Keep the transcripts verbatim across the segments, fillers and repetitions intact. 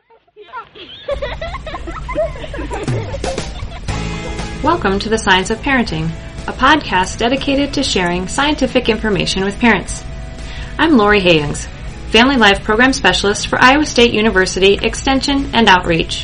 Welcome to The Science of Parenting, a podcast dedicated to sharing scientific information with parents. I'm Lori Hayings, Family Life Program Specialist for Iowa State University Extension and Outreach.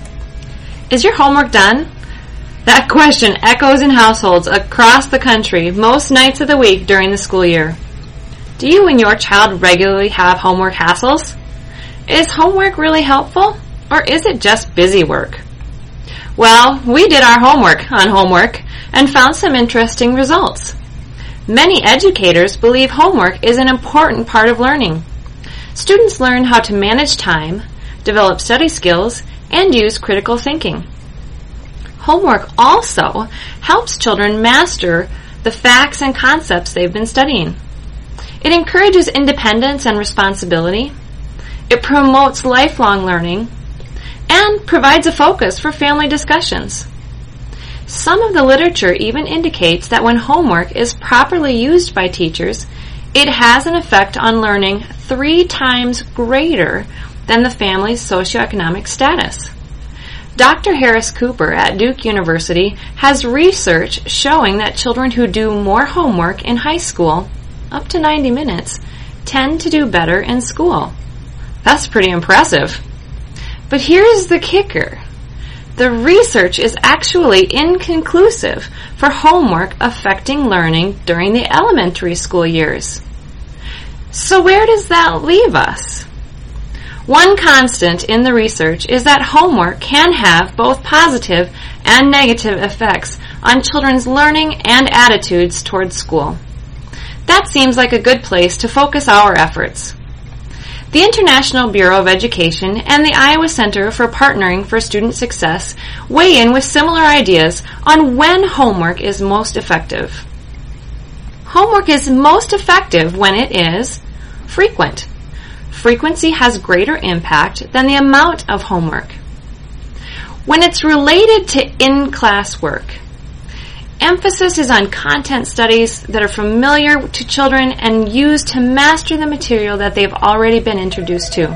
Is your homework done? That question echoes in households across the country most nights of the week during the school year. Do you and your child regularly have homework hassles? Is homework really helpful, or is it just busy work? Well, we did our homework on homework and found some interesting results. Many educators believe homework is an important part of learning. Students learn how to manage time, develop study skills, and use critical thinking. Homework also helps children master the facts and concepts they've been studying. It encourages independence and responsibility. It promotes lifelong learning and provides a focus for family discussions. Some of the literature even indicates that when homework is properly used by teachers, it has an effect on learning three times greater than the family's socioeconomic status. Doctor Harris Cooper at Duke University has research showing that children who do more homework in high school, up to ninety minutes, tend to do better in school. That's pretty impressive. But here's the kicker. The research is actually inconclusive for homework affecting learning during the elementary school years. So where does that leave us? One constant in the research is that homework can have both positive and negative effects on children's learning and attitudes towards school. That seems like a good place to focus our efforts. The International Bureau of Education and the Iowa Center for Partnering for Student Success weigh in with similar ideas on when homework is most effective. Homework is most effective when it is frequent. Frequency has greater impact than the amount of homework. When it's related to in-class work, emphasis is on content studies that are familiar to children and used to master the material that they've already been introduced to.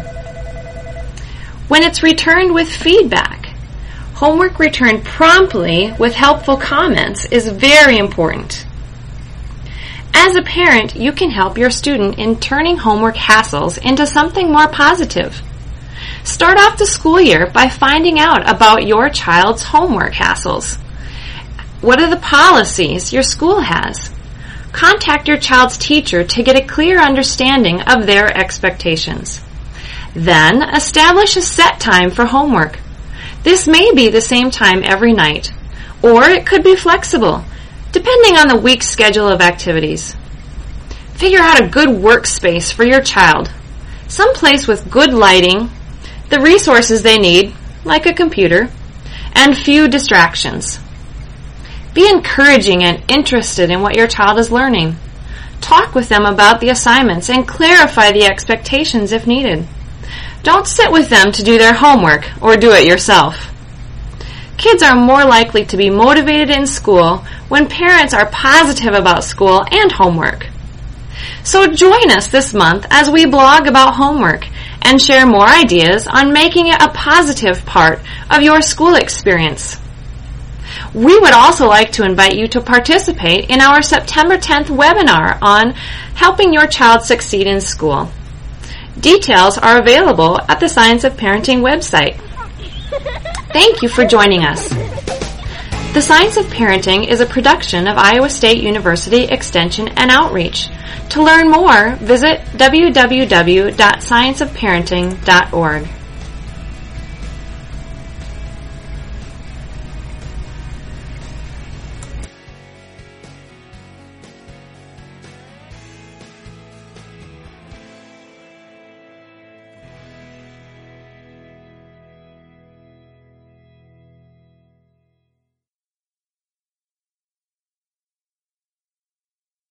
When it's returned with feedback, homework returned promptly with helpful comments is very important. As a parent, you can help your student in turning homework hassles into something more positive. Start off the school year by finding out about your child's homework hassles. What are the policies your school has? Contact your child's teacher to get a clear understanding of their expectations. Then, establish a set time for homework. This may be the same time every night, or it could be flexible, depending on the week's schedule of activities. Figure out a good workspace for your child, some place with good lighting, the resources they need, like a computer, and few distractions. Be encouraging and interested in what your child is learning. Talk with them about the assignments and clarify the expectations if needed. Don't sit with them to do their homework or do it yourself. Kids are more likely to be motivated in school when parents are positive about school and homework. So join us this month as we blog about homework and share more ideas on making it a positive part of your school experience. We would also like to invite you to participate in our September tenth webinar on helping your child succeed in school. Details are available at the Science of Parenting website. Thank you for joining us. The Science of Parenting is a production of Iowa State University Extension and Outreach. To learn more, visit w w w dot science of parenting dot org.